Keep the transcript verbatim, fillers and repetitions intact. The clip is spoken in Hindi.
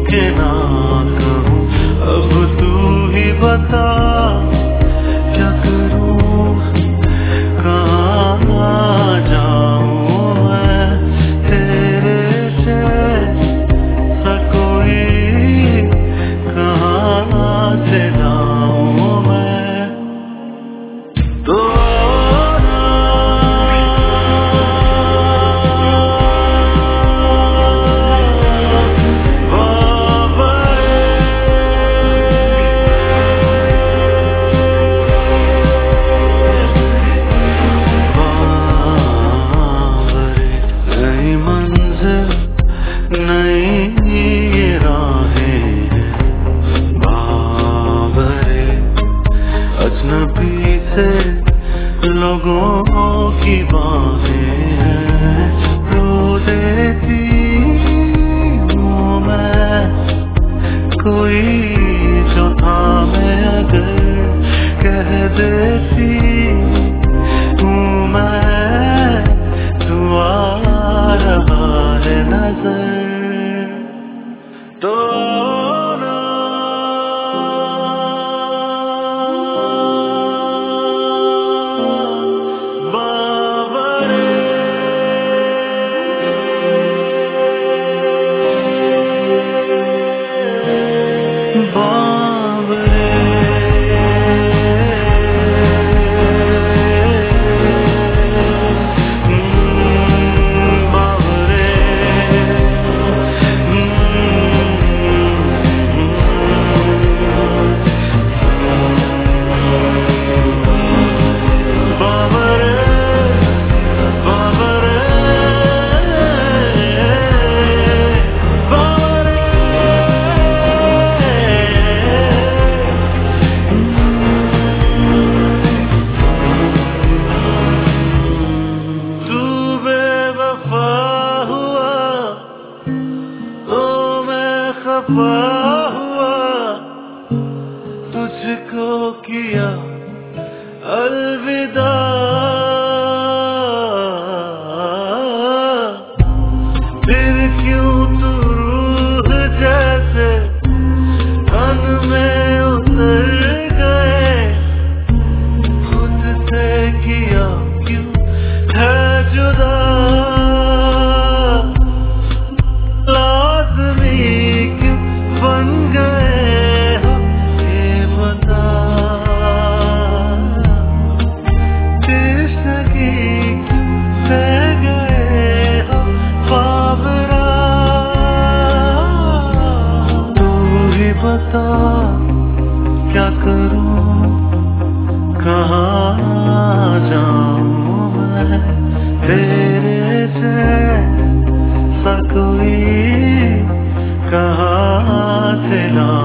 के ना कहूँ, अब तू ही बता क्या करूँ, कहाँ जाऊँ मैं तेरे जैसा कोई, कहाँ से लाऊँ मैं तो अजनबी से लोगों की बातें हैं, रो देती हूँ मैं, कोई जो था मैं अगर कह देती हूँ मैं, तू आ रहा है नजर तो हुआ तुझको किया अलविदा, फिर क्यों तू रूह जैसे तन में उतर गए, खुद से किया क्यों है जुदा, बन गए हो ये बता, कृष्णगी रह गए हो बाबरा, तू ही बता क्या करूं, कहाँ जाऊं मैं तेरे जैसा कोई, कहाँ से ला